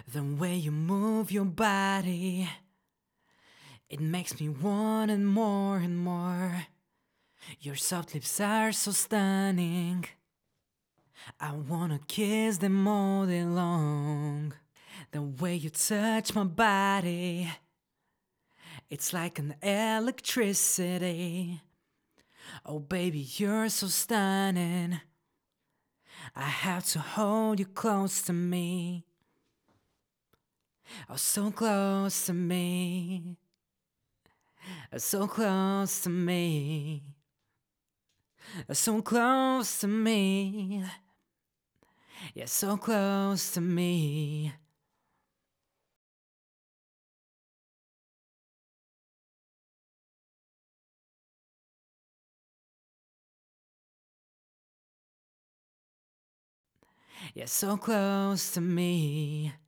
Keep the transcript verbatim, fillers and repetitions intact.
The way you move your body, it makes me want it more and more. Your soft lips are so stunning, I wanna kiss them all day long. The way you touch my body, it's like an electricity. Oh baby, you're so stunning, I have to hold you close to me. Oh, so close to me, oh, so close to me, oh, so close to me, yeah, so close to me. Yeah, so close to me.